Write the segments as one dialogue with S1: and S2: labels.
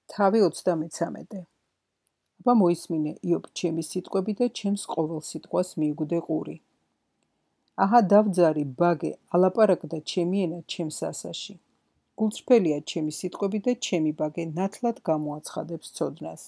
S1: თავი 33. აბა მოისმინე, იობ, ჩემი სიტყვები და ჩემს ყოველ სიტყვას მიუგდე ყური. აჰა დავძარი, ბაგე, ალაპარაკდა ჩემი ენა ჩემს ასაში. გულწრფელია ჩემი სიტყვები და ჩემი ბაგე ნათლად გამოაცხადებს ცოდნას.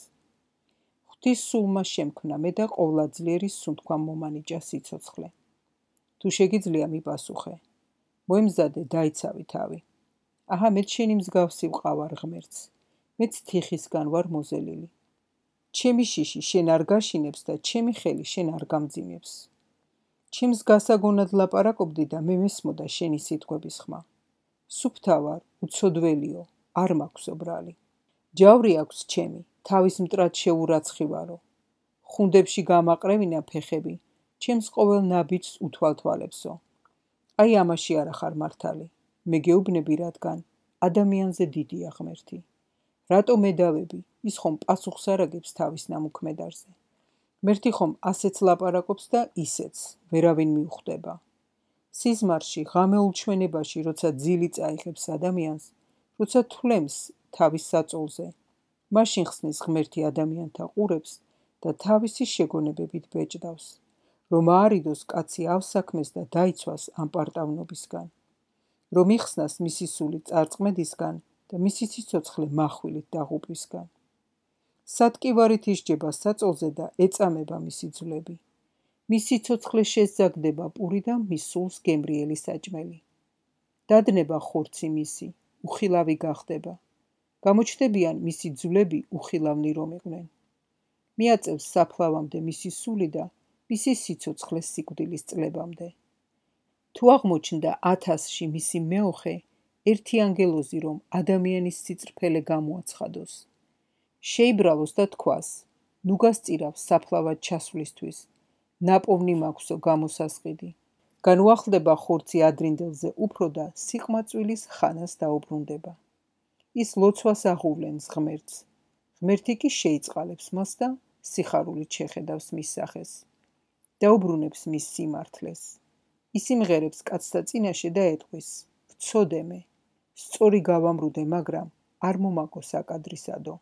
S1: ღვთის სულმა შემქმნა მე და ყოვლადძლიერი სუნთქვამ მომანიჭა სიცოცხლე. თუ შეგიძლია მიპასუხე. მოემზადე, დაიცავი თავი. აჰა მეც შენი მსგავსი ვყავარ ღმერთს. მეც თიხისგან ვარ მოზელილი. ჩემი შიში შენ არ გაშინებს და ჩემი ხელი შენ არ გამძიმებს. ჩემს გასაგონად ლაპარაკობდი და მე მესმოდა შენი სიტყვების ხმა. სუფთა ვარ, უცოდველიო, არ მაქვს ობრალი. ჯავრი აქვს ჩემი, თავის მტრად შეურაცხივარო. ხუნდებში გამაყრევინა ფეხები, ჩემს ყოველ ნაბიჯს უთვალთვალებსო. აი ამაში არა ხარ მართალი. მე გეუბნები რადგან ადამიანზე დიდია ღმერთი. რატო მედავები, ის ხომ პასუხს არ აგებს თავის ნამუქმედარზე. ღმერთი ხომ ასეც ლაპარაკობს და ისეც, ვერავინ მიუხვდება. სიზმარში, ღამეულ ჩვენებაში, როცა ძილი წაიღებს ადამიანს, როცა თვლემს თავის საწოლზე, მაშინ ხსნის ღმერთი ადამიანთა ყურებს და თავისი შეგონებებით ბეჭდავს, რომ აარიდოს კაცი ავსაქმეს და დაიცვას ამ პარტავნობისგან, რომ იხსნას მისი სული წარწმედისგან და მისი სიცოცხლე מחვილით დაღუპვისგან. სატკივარით ისჯება საწოლზე და ეწამება მისი ძვლები. მის სიცოცხლე შეზაგდება პური და მის სულს გემრიელი საჭმელი. დადნება ხორცი მისი, უხილავი გახდება. გამოჩნდებიან მისი ძვლები უხილავნი რომ იყვნენ. მიაწევს საფლავამდე მისი სული და მისი სიცოცხლე სიკვდილის წლებამდე. თუ აღმოჩნდა 1000-ში მისი მეოხე, ერთი ანგელოზი რომ ადამიანის სიწრფელე გამოაცხადოს. შეიბრალოს და თქვას, ნუ გასწირავს საფლავად ჩასვლისთვის, ნაპოვნი მაქვსო გამოსასყიდი. განუახლდება ხორცი ადრინდელზე უფრო და სიყმაწვილის ხანას დაუბრუნდება. ის ლოცვას აღუვლენს ღმერთს. ღმერთი კი შეიწყალებს მას და სიხარულით შეხედავს მის სახეს. დაუბრუნებს მის სიმართლეს. ის იმღერებს კაცთა წინაშე და ეტყვის, ვცოდე მე, სწორი გავამრუდე, მაგრამ არ მომაგო საკადრისადო.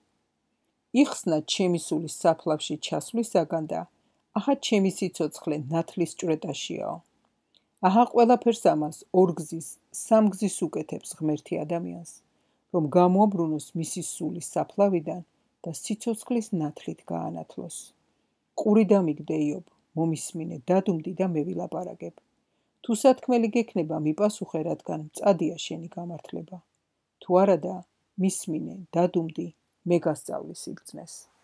S1: იხსნა ჩემი სულის საფლავში ჩასვლისაგან და აჰა ჩემი სიცოცხლე ნათლის ჭვრეტაშიაო. აჰა ყველაფერს ამას ორგზის, სამგზის უკეთებს ღმერთი ადამიანს, რომ გამოაბრუნოს მისი სულის საფლავიდან და სიცოცხლის ნათლით გაანათლოს. ყური დამიგდე იობ, მომისმინე, დადუმდი და მე ვილაპარაკებ. თუ სათქმელი გექნება მიპასუხე, რადგან მწადია შენი გამართლება. თუ არადა, მისმინე, დადუმდი, მე გასწავლი სიგრძნეს.